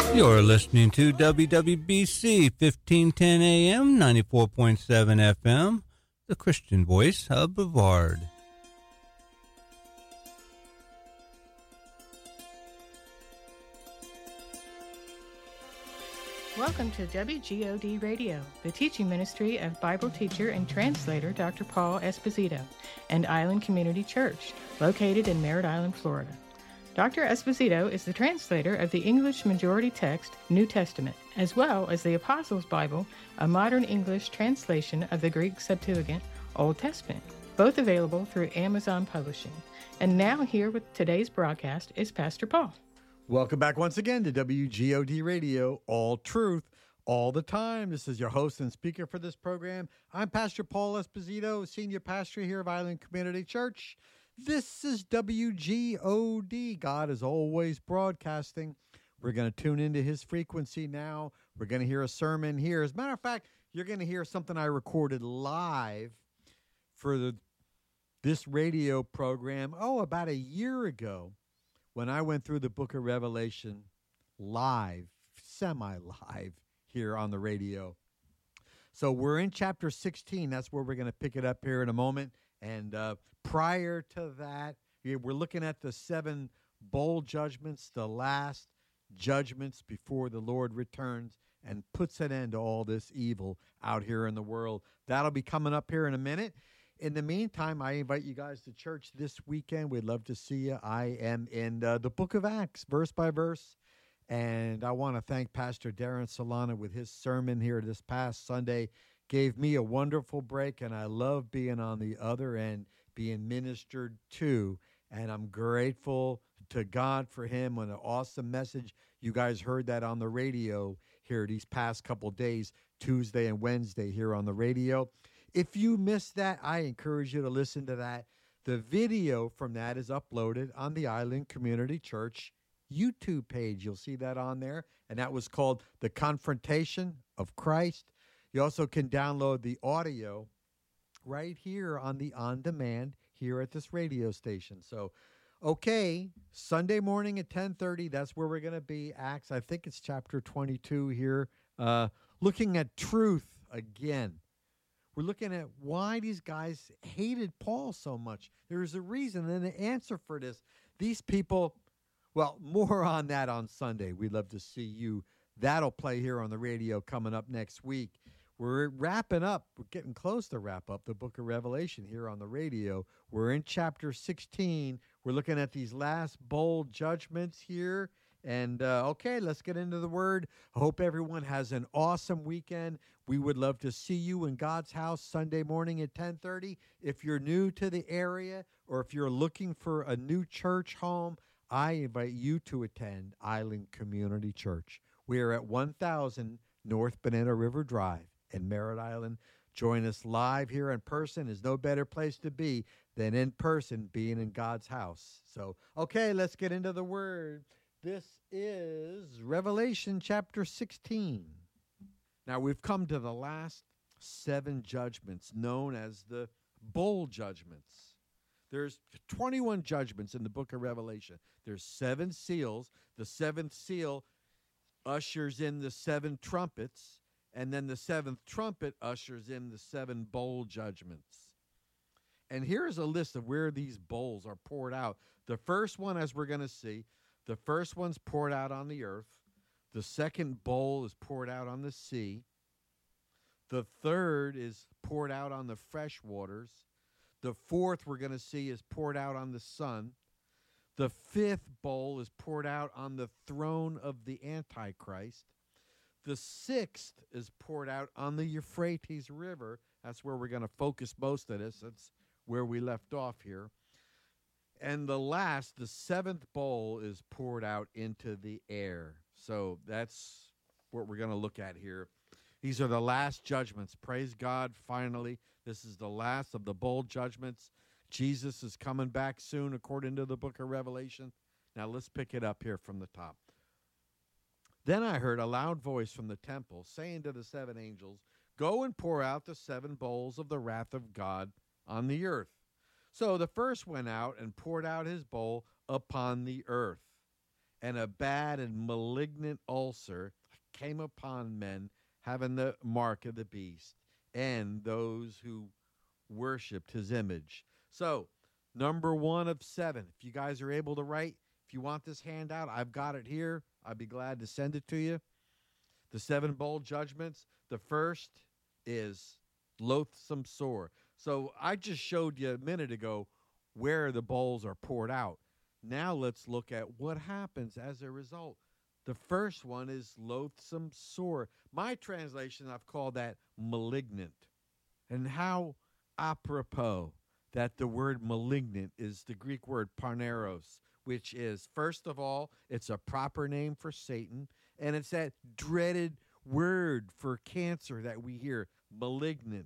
You're listening to WWBC 1510 AM, 94.7 FM, the Christian voice of Brevard. Welcome to WGOD Radio, the teaching ministry of Bible teacher and translator Dr. Paul Esposito, and Island Community Church, located in Merritt Island, Florida. Dr. Esposito is the translator of the English majority text, New Testament, as well as the Apostles' Bible, a modern English translation of the Greek Septuagint, Old Testament, both available through Amazon Publishing. And now here with today's broadcast is Pastor Paul. Welcome back once again to WGOD Radio, all truth, all the time. This is your host and speaker for this program. I'm Pastor Paul Esposito, senior pastor here of Island Community Church. This is WGOD. God is always broadcasting. We're going to tune into his frequency now. We're going to hear a sermon here. As a matter of fact, you're going to hear something I recorded live for this radio program, about a year ago, when I went through the book of Revelation live, semi-live here on the radio. So we're in chapter 16. That's where we're going to pick it up here in a moment. And prior to that, we're looking at the 7 bowl judgments, the last judgments before the Lord returns and puts an end to all this evil out here in the world. That'll be coming up here in a minute. In the meantime, I invite you guys to church this weekend. We'd love to see you. I am in the book of Acts, verse by verse. And I want to thank Pastor Darren Solana with his sermon here this past Sunday. Gave me a wonderful break, and I love being on the other end, being ministered to. And I'm grateful to God for him. And an awesome message. You guys heard that on the radio here these past couple days, Tuesday and Wednesday here on the radio. If you missed that, I encourage you to listen to that. The video from that is uploaded on the Island Community Church YouTube page. You'll see that on there. And that was called The Confrontation of Christ. You also can download the audio right here on the on-demand here at this radio station. So, okay, Sunday morning at 10:30, that's where we're going to be. Acts, I think it's chapter 22 here, looking at truth again. We're looking at why these guys hated Paul so much. There's a reason and an answer for this. These people, well, more on that on Sunday. We'd love to see you. That'll play here on the radio coming up next week. We're wrapping up. We're getting close to wrap up the book of Revelation here on the radio. We're in chapter 16. We're looking at these last bowl judgments here. And, okay, let's get into the word. I hope everyone has an awesome weekend. We would love to see you in God's house Sunday morning at 10:30. If you're new to the area or if you're looking for a new church home, I invite you to attend Island Community Church. We are at 1000 North Banana River Drive in Merritt Island. Join us live here in person. There's no better place to be than in person, being in God's house. So, okay, let's get into the word. This is Revelation chapter 16. Now, we've come to the last 7 judgments known as the bowl judgments. There's 21 judgments in the book of Revelation. There's 7 seals. The 7th seal ushers in the 7 trumpets, and then the 7th trumpet ushers in the 7 bowl judgments. And here's a list of where these bowls are poured out. The first one, as we're going to see, the first one's poured out on the earth. The second bowl is poured out on the sea. The third is poured out on the fresh waters. The fourth we're going to see is poured out on the sun. The 5th bowl is poured out on the throne of the Antichrist. The 6th is poured out on the Euphrates River. That's where we're going to focus most of this. That's where we left off here. And the 7th bowl is poured out into the air. So that's what we're going to look at here. These are the last judgments. Praise God, finally. This is the last of the bowl judgments. Jesus is coming back soon, according to the book of Revelation. Now let's pick it up here from the top. Then I heard a loud voice from the temple saying to the 7 angels, "Go and pour out the 7 bowls of the wrath of God on the earth." So the first went out and poured out his bowl upon the earth. and a bad and malignant ulcer came upon men having the mark of the beast and those who worshiped his image. So, number 1 of 7. If you guys are able to write, if you want this handout, I've got it here. I'd be glad to send it to you. The 7 bold judgments. The first is loathsome sore. So I just showed you a minute ago where the bowls are poured out. Now let's look at what happens as a result. The first one is loathsome sore. My translation, I've called that malignant. And how apropos that the word malignant is the Greek word parneros, which is, first of all, it's a proper name for Satan, and it's that dreaded word for cancer that we hear, malignant.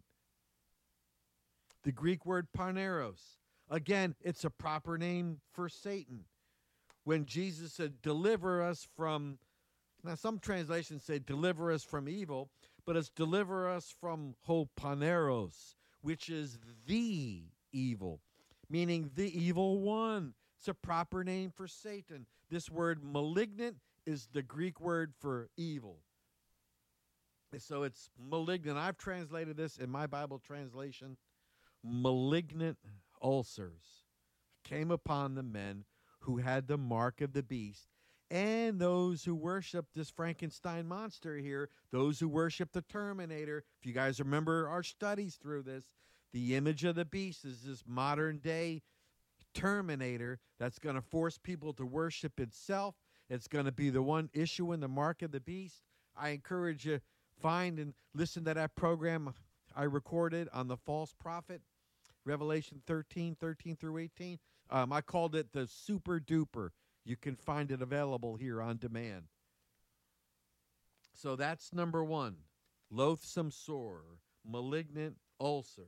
The Greek word parneros, again, it's a proper name for Satan. When Jesus said, deliver us from, now some translations say deliver us from evil, but it's deliver us from hopaneros, which is the evil, meaning the evil one. It's a proper name for Satan. This word malignant is the Greek word for evil. So it's malignant. I've translated this in my Bible translation. Malignant ulcers came upon the men who had the mark of the beast, and those who worship this Frankenstein monster here, those who worship the Terminator. If you guys remember our studies through this, the image of the beast is this modern day Terminator that's going to force people to worship itself. It's going to be the one issuing the mark of the beast. I encourage you, find and listen to that program I recorded on the false prophet, Revelation 13 through 18. I called it the Super Duper. You can find it available here on demand. So that's number 1. Loathsome sore, malignant ulcer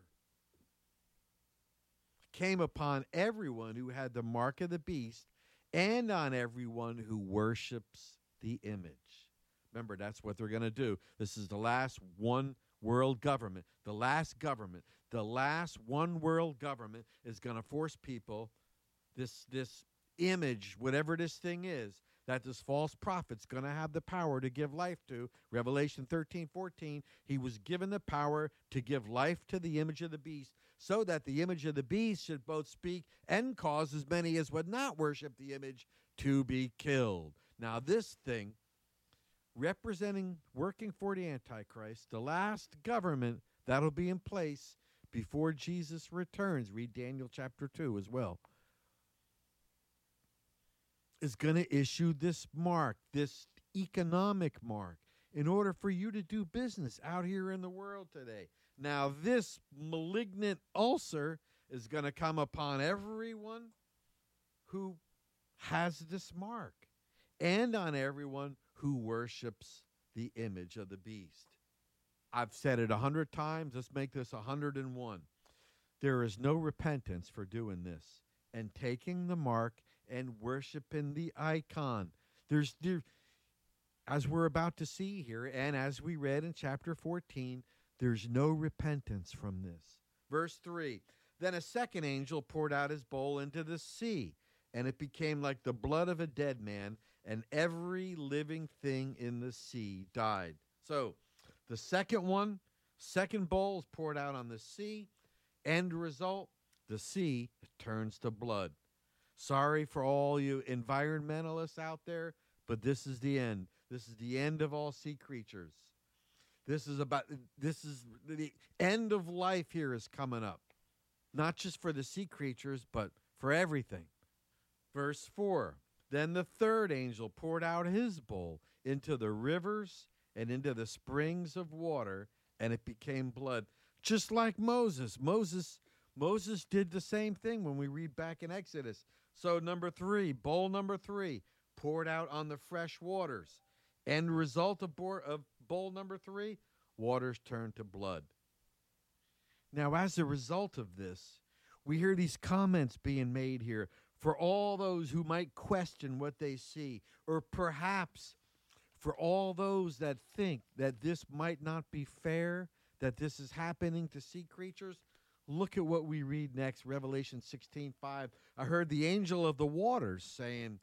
came upon everyone who had the mark of the beast and on everyone who worships the image. Remember, that's what they're going to do. This is the last one world government. The last one world government is going to force people, this image, whatever this thing is, that this false prophet's going to have the power to give life to. Revelation 13:14, he was given the power to give life to the image of the beast, so that the image of the beast should both speak and cause as many as would not worship the image to be killed. Now this thing, representing, working for the Antichrist, the last government that'll be in place before Jesus returns, read Daniel chapter 2 as well, is going to issue this mark, this economic mark, in order for you to do business out here in the world today. Now, this malignant ulcer is going to come upon everyone who has this mark and on everyone who worships the image of the beast. I've said it 100 times. Let's make this 101. There is no repentance for doing this and taking the mark and worshiping the icon. As we're about to see here, and as we read in chapter 14, there's no repentance from this. Verse 3, then a second angel poured out his bowl into the sea, and it became like the blood of a dead man, and every living thing in the sea died. So the second bowl is poured out on the sea. End result, the sea turns to blood. Sorry for all you environmentalists out there, but this is the end. This is the end of all sea creatures. This is the end of life here is coming up. Not just for the sea creatures, but for everything. Verse 4, then the third angel poured out his bowl into the rivers and into the springs of water, and it became blood. Just like Moses. Moses did the same thing when we read back in Exodus. So bowl number 3, poured out on the fresh waters. End result of bowl number 3, waters turned to blood. Now, as a result of this, we hear these comments being made here for all those who might question what they see, or perhaps for all those that think that this might not be fair, that this is happening to sea creatures. Look at what we read next, Revelation 16:5. I heard the angel of the waters saying,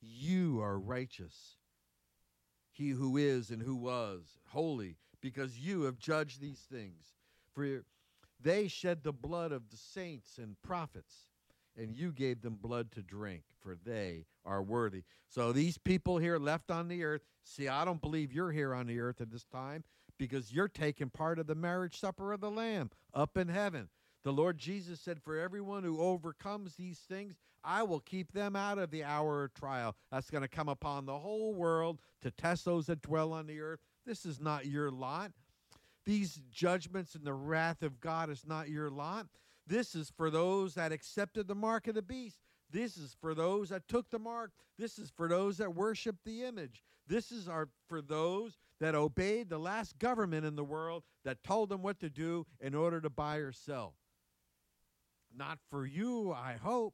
you are righteous. He who is and who was, holy, because you have judged these things. For they shed the blood of the saints and prophets, and you gave them blood to drink, for they are worthy. So these people here left on the earth, see, I don't believe you're here on the earth at this time, because you're taking part of the marriage supper of the Lamb up in heaven. The Lord Jesus said, for everyone who overcomes these things, I will keep them out of the hour of trial. That's going to come upon the whole world to test those that dwell on the earth. This is not your lot. These judgments and the wrath of God is not your lot. This is for those that accepted the mark of the beast. This is for those that took the mark. This is for those that worship the image. This is for those that obeyed the last government in the world that told them what to do in order to buy or sell. Not for you, I hope.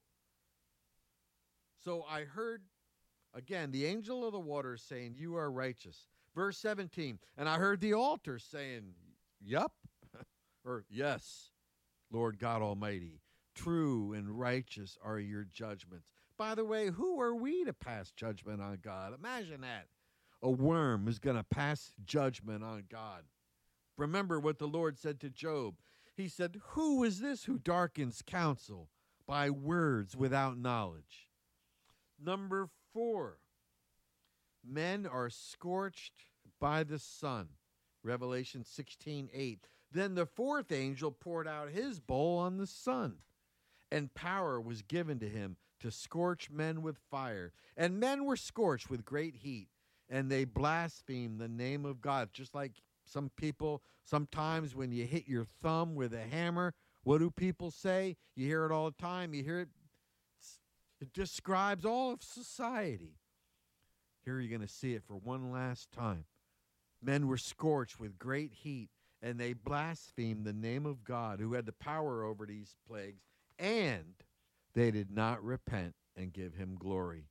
So I heard, again, the angel of the waters saying, you are righteous. Verse 17, and I heard the altar saying, yup, or yes, Lord God Almighty, true and righteous are your judgments. By the way, who are we to pass judgment on God? Imagine that. A worm is going to pass judgment on God. Remember what the Lord said to Job. He said, who is this who darkens counsel by words without knowledge? Number 4, men are scorched by the sun. Revelation 16:8. Then the fourth angel poured out his bowl on the sun, and power was given to him to scorch men with fire. And men were scorched with great heat, and they blasphemed the name of God. Just like some people, sometimes when you hit your thumb with a hammer, what do people say? You hear it all the time. You hear it. It describes all of society. Here you're going to see it for one last time. Men were scorched with great heat, and they blasphemed the name of God, who had the power over these plagues, and they did not repent and give him glory.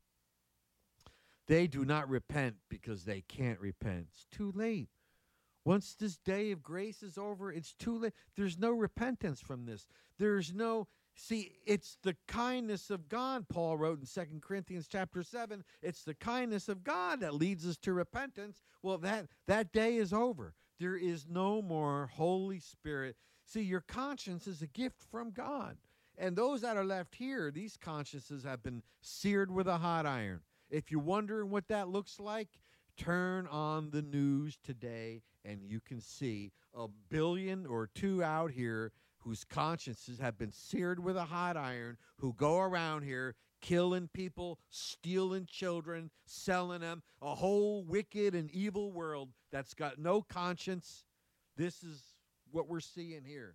They do not repent because they can't repent. It's too late. Once this day of grace is over, it's too late. There's no repentance from this. There's no, see, it's the kindness of God, Paul wrote in 2 Corinthians chapter 7. It's the kindness of God that leads us to repentance. Well, that day is over. There is no more Holy Spirit. See, your conscience is a gift from God. And those that are left here, these consciences have been seared with a hot iron. If you're wondering what that looks like, turn on the news today and you can see 1 billion or 2 out here whose consciences have been seared with a hot iron, who go around here killing people, stealing children, selling them, a whole wicked and evil world that's got no conscience. This is what we're seeing here.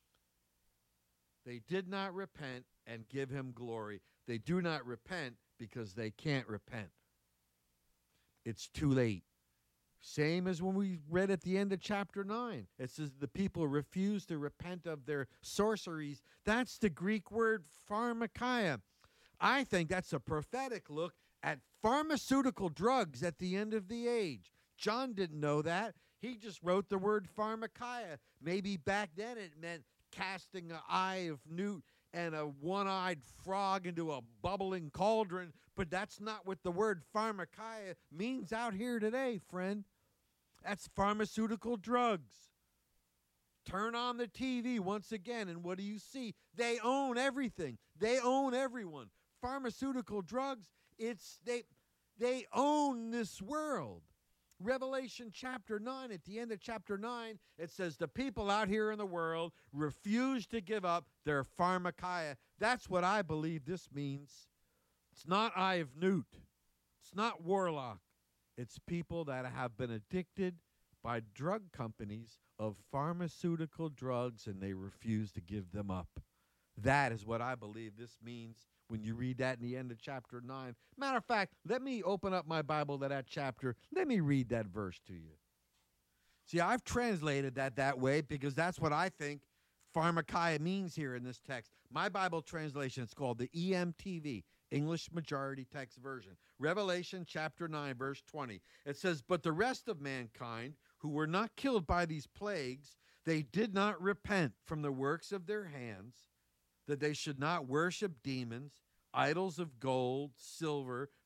They did not repent and give him glory. They do not repent because they can't repent. It's too late. Same as when we read at the end of chapter 9. It says the people refuse to repent of their sorceries. That's the Greek word pharmakia. I think that's a prophetic look at pharmaceutical drugs at the end of the age. John didn't know that. He just wrote the word pharmakia. Maybe back then it meant casting an eye of newt and a one-eyed frog into a bubbling cauldron, but that's not what the word pharmakia means out here today, friend. That's pharmaceutical drugs. Turn on the TV once again, and what do you see? They own everything. They own everyone. Pharmaceutical drugs, they own this world. Revelation chapter 9, at the end of chapter 9, it says the people out here in the world refuse to give up their pharmakia. That's what I believe this means. It's not Eye of Newt. It's not Warlock. It's people that have been addicted by drug companies of pharmaceutical drugs, and they refuse to give them up. That is what I believe this means when you read that in the end of chapter 9. Matter of fact, let me open up my Bible to that chapter. Let me read that verse to you. See, I've translated that way because that's what I think pharmakia means here in this text. My Bible translation is called the EMTV, English Majority Text Version. Revelation chapter 9, verse 20. It says, but the rest of mankind who were not killed by these plagues, they did not repent from the works of their hands, that they should not worship demons, idols of gold, silver,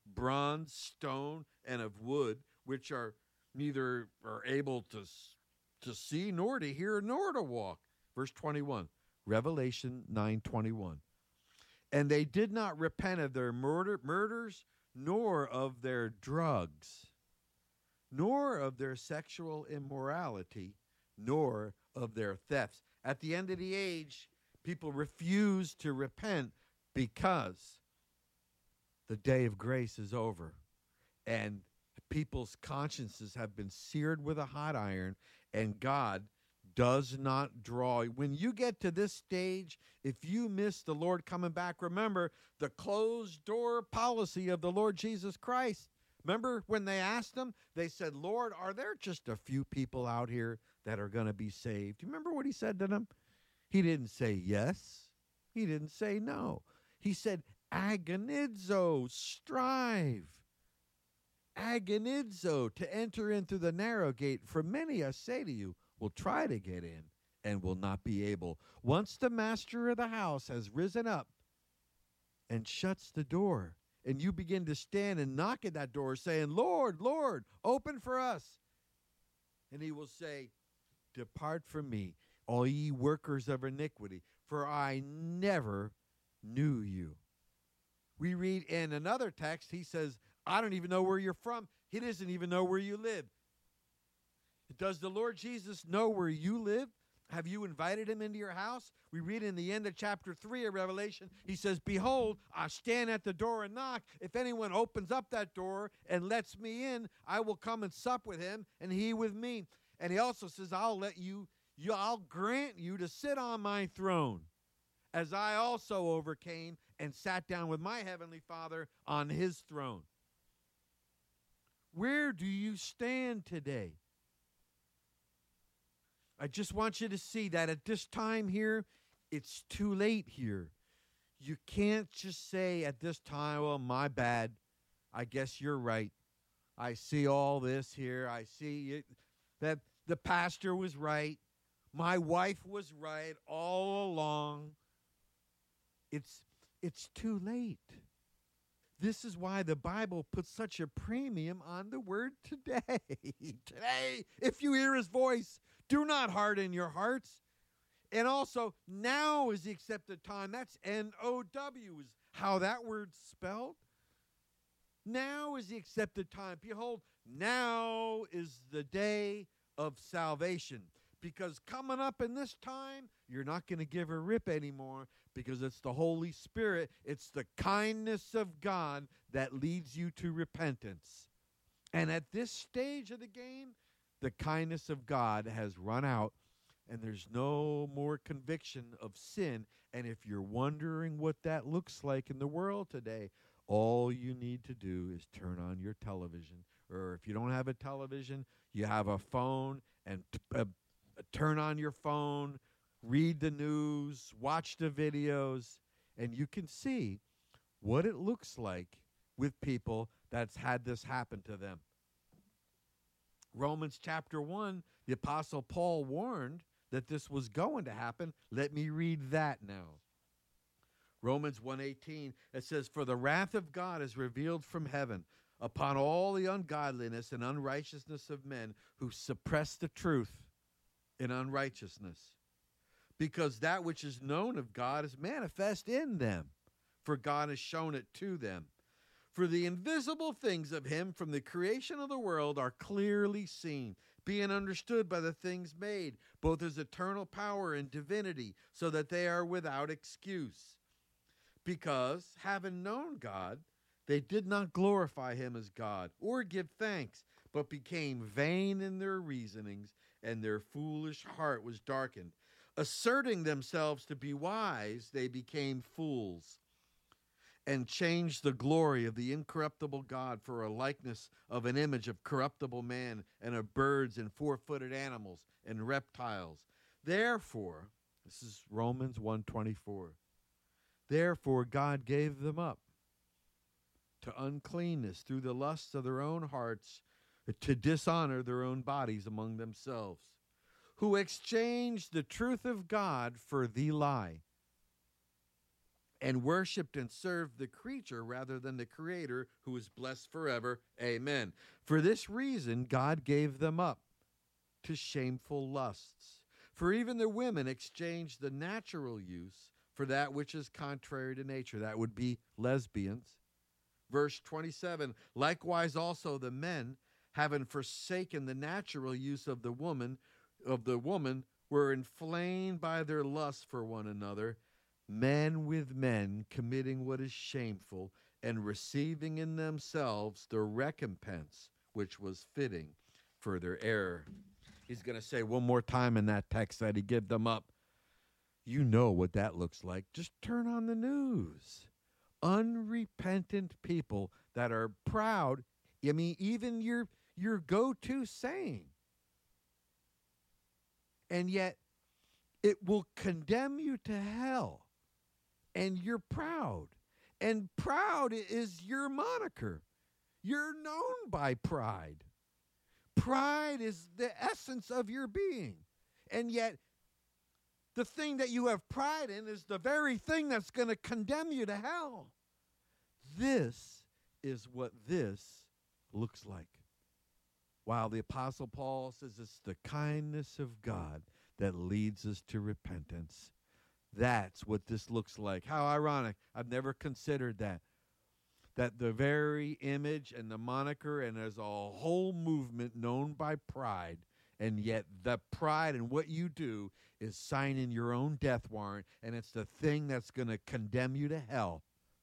bronze, stone, and of wood, which are neither are able to see, nor to hear, nor to walk. Verse 21, Revelation 9:21. And they did not repent of their murders, nor of their drugs, nor of their sexual immorality, nor of their thefts. At the end of the age, people refuse to repent because the day of grace is over, and people's consciences have been seared with a hot iron, and God does not draw. When you get to this stage, if you miss the Lord coming back, remember the closed door policy of the Lord Jesus Christ. Remember when they asked him, they said, Lord, are there just a few people out here that are going to be saved? Do you remember what he said to them? He didn't say yes. He didn't say no. He said, agonizo, strive. Agonizo, to enter into the narrow gate. For many, I say to you, will try to get in and will not be able. Once the master of the house has risen up and shuts the door, and you begin to stand and knock at that door saying, Lord, Lord, open for us. And he will say, depart from me, all ye workers of iniquity, for I never knew you. We read in another text, he says, I don't even know where you're from. He doesn't even know where you live. Does the Lord Jesus know where you live? Have you invited him into your house? We read in the end of chapter 3 of Revelation, he says, behold, I stand at the door and knock. If anyone opens up that door and lets me in, I will come and sup with him and he with me. And he also says, I'll grant you to sit on my throne, as I also overcame and sat down with my heavenly Father on his throne. Where do you stand today? I just want you to see that at this time here, it's too late here. You can't just say at this time, well, my bad. I guess you're right. I see all this here. I see it, that the pastor was right. My wife was right all along. It's too late. This is why the Bible puts such a premium on the word today. Today, if you hear his voice, do not harden your hearts. And also, now is the accepted time. That's N-O-W is how that word's spelled. Now is the accepted time. Behold, now is the day of salvation. Because coming up in this time, you're not going to give a rip anymore, because it's the Holy Spirit. It's the kindness of God that leads you to repentance. And at this stage of the game, the kindness of God has run out, and there's no more conviction of sin. And if you're wondering what that looks like in the world today, all you need to do is turn on your television. Or if you don't have a television, you have a phone, and turn on your phone, read the news, watch the videos, and you can see what it looks like with people that's had this happen to them. Romans chapter 1, the Apostle Paul warned that this was going to happen. Let me read that now. Romans 1:18, it says, for the wrath of God is revealed from heaven upon all the ungodliness and unrighteousness of men who suppress the truth in unrighteousness. Because that which is known of God is manifest in them, for God has shown it to them. For the invisible things of him from the creation of the world are clearly seen, being understood by the things made, both his eternal power and divinity, so that they are without excuse. Because, having known God, they did not glorify him as God, or give thanks, but became vain in their reasonings, and their foolish heart was darkened. Asserting themselves to be wise, they became fools, and changed the glory of the incorruptible God for a likeness of an image of corruptible man, and of birds and four-footed animals and reptiles. Therefore, this is Romans 1:24, therefore God gave them up to uncleanness through the lusts of their own hearts, to dishonor their own bodies among themselves, who exchanged the truth of God for the lie, and worshiped and served the creature rather than the Creator, who is blessed forever. Amen. For this reason, God gave them up to shameful lusts. For even the women exchanged the natural use for that which is contrary to nature. That would be lesbians. Verse 27, likewise also the men, having forsaken the natural use of the woman, were inflamed by their lust for one another, men with men committing what is shameful, and receiving in themselves the recompense which was fitting for their error. He's going to say one more time in that text that he gave them up. You know what that looks like. Just turn on the news. Unrepentant people that are proud. I mean, even your go-to saying. And yet, it will condemn you to hell. And you're proud. And proud is your moniker. You're known by pride. Pride is the essence of your being. And yet, the thing that you have pride in is the very thing that's going to condemn you to hell. This is what this looks like. While the Apostle Paul says it's the kindness of God that leads us to repentance. That's what this looks like. How ironic. I've never considered that. That the very image and the moniker, and there's a whole movement known by pride, and yet the pride and what you do is signing your own death warrant, and it's the thing that's going to condemn you to hell.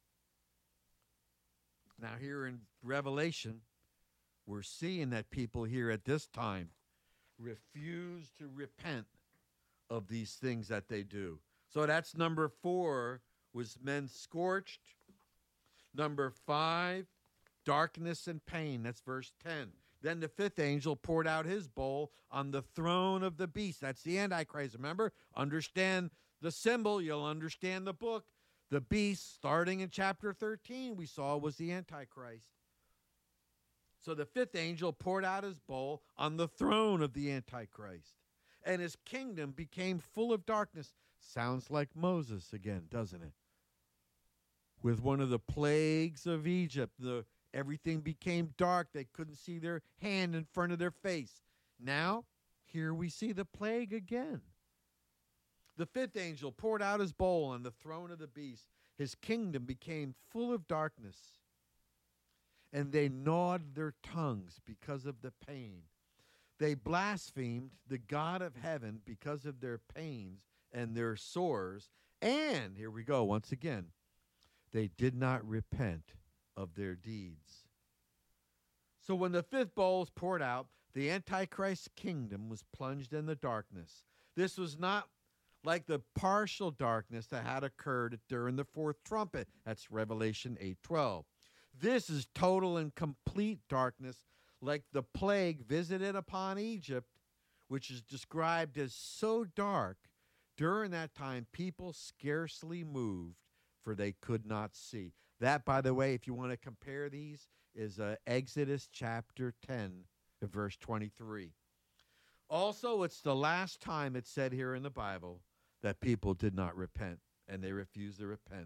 Now here in Revelation, we're seeing that people here at this time refuse to repent of these things that they do. So that's number 4, was men scorched. Number 5, darkness and pain. That's verse 10. Then the 5th angel poured out his bowl on the throne of the beast. That's the Antichrist. Remember, understand the symbol, you'll understand the book. The beast, starting in chapter 13, we saw was the Antichrist. So the 5th angel poured out his bowl on the throne of the Antichrist, and his kingdom became full of darkness. Sounds like Moses again, doesn't it? With one of the plagues of Egypt, everything became dark. They couldn't see their hand in front of their face. Now, here we see the plague again. The 5th angel poured out his bowl on the throne of the beast. His kingdom became full of darkness, and they gnawed their tongues because of the pain. They blasphemed the God of heaven because of their pains and their sores. And, here we go once again, they did not repent of their deeds. So when the 5th bowl was poured out, the Antichrist's kingdom was plunged in the darkness. This was not like the partial darkness that had occurred during the 4th trumpet. That's Revelation 8:12. This is total and complete darkness, like the plague visited upon Egypt, which is described as so dark. During that time, people scarcely moved, for they could not see. That, by the way, if you want to compare these, is Exodus chapter 10, verse 23. Also, it's the last time it's said here in the Bible that people did not repent, and they refused to repent.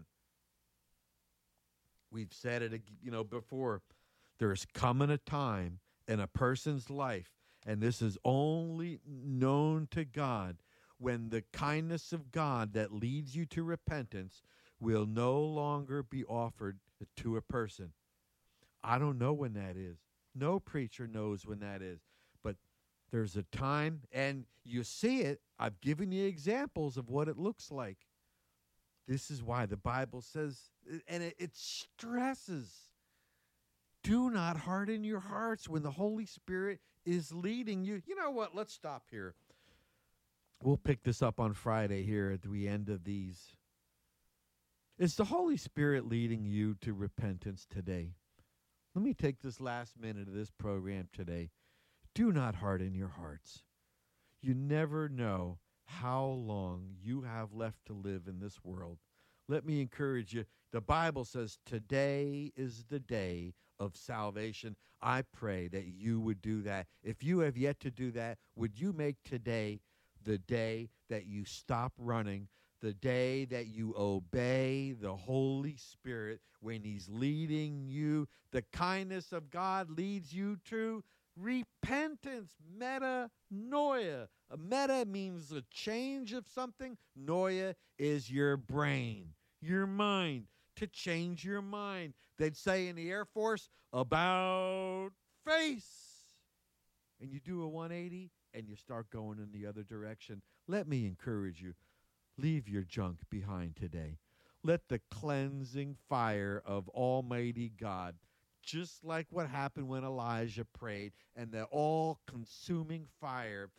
We've said it, before. There's coming a time in a person's life, and this is only known to God, when the kindness of God that leads you to repentance will no longer be offered to a person. I don't know when that is. No preacher knows when that is. But there's a time, and you see it. I've given you examples of what it looks like. This is why the Bible says, and it stresses, do not harden your hearts when the Holy Spirit is leading you. You know what? Let's stop here. We'll pick this up on Friday here at the end of these. Is the Holy Spirit leading you to repentance today? Let me take this last minute of this program today. Do not harden your hearts. You never know how long you have left to live in this world. Let me encourage you. The Bible says today is the day of salvation. I pray that you would do that. If you have yet to do that, would you make today the day that you stop running the day that you obey the Holy Spirit when he's leading you. The kindness of God leads you to repentance, metanoia. Meta means a change of something. Noia is your brain, your mind, to change your mind. They'd say in the Air Force, about face. And you do a 180 and you start going in the other direction. Let me encourage you. Leave your junk behind today. Let the cleansing fire of Almighty God, just like what happened when Elijah prayed, and the all-consuming fire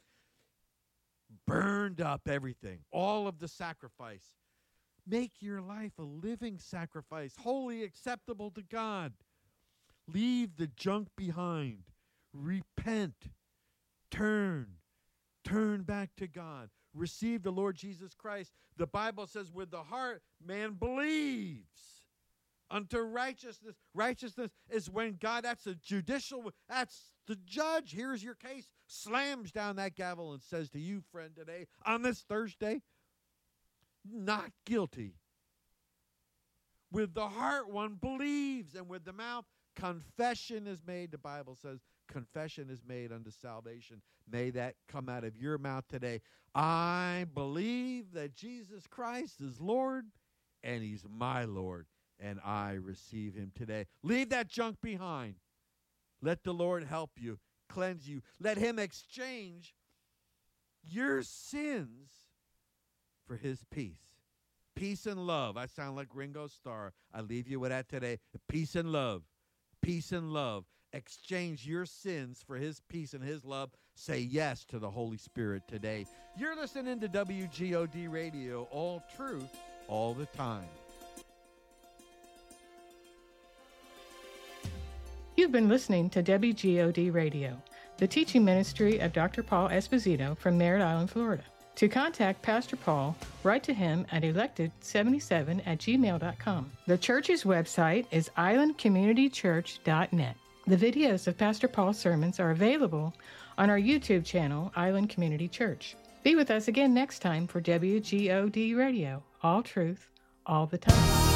burned up everything, all of the sacrifice. Make your life a living sacrifice, wholly acceptable to God. Leave the junk behind. Repent. Turn back to God. Receive the Lord Jesus Christ. The Bible says with the heart man believes unto righteousness. Righteousness is when God, that's the judge. Here's your case. Slams down that gavel and says to you, friend, today, on this Thursday, not guilty. With the heart one believes, and with the mouth confession is made. The Bible says confession is made unto salvation. May that come out of your mouth today. I believe that Jesus Christ is Lord, and he's my Lord, and I receive him today. Leave that junk behind. Let the Lord help you, cleanse you. Let him exchange your sins for his peace. Peace and love. I sound like Ringo Starr. I leave you with that today. Peace and love. Peace and love. Exchange your sins for his peace and his love. Say yes to the Holy Spirit today. You're listening to WGOD Radio, all truth, all the time. You've been listening to WGOD Radio, the teaching ministry of Dr. Paul Esposito from Merritt Island, Florida. To contact Pastor Paul, write to him at elected77@gmail.com. The church's website is islandcommunitychurch.net. The videos of Pastor Paul's sermons are available on our YouTube channel, Island Community Church. Be with us again next time for WGOD Radio, all truth, all the time.